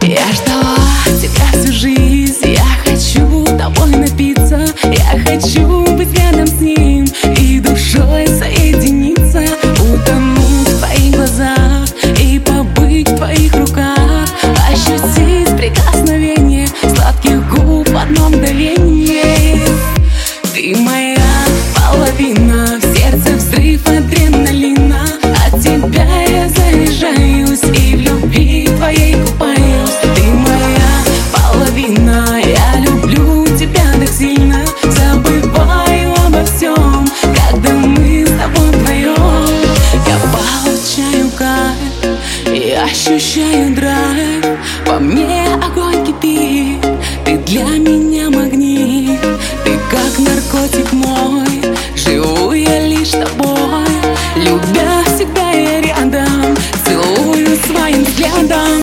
Я ждала тебя всю жизнь, я хочу тобой напиться, я хочу быть рядом с ним и душой соединиться, утонуть в твоих глазах и побыть в твоих руках, ощутить прикосновение сладких губ в одно мгновение. Ты моя половина, в сердце взрыв адреналина, от тебя я заряжаюсь и в любви твоей купаюсь. Ты моя половина, я люблю тебя так сильно, забываю обо всем, когда мы с тобой вдвоем. Я получаю кайф и ощущаю драйв, во мне огонь кипит, ты для меня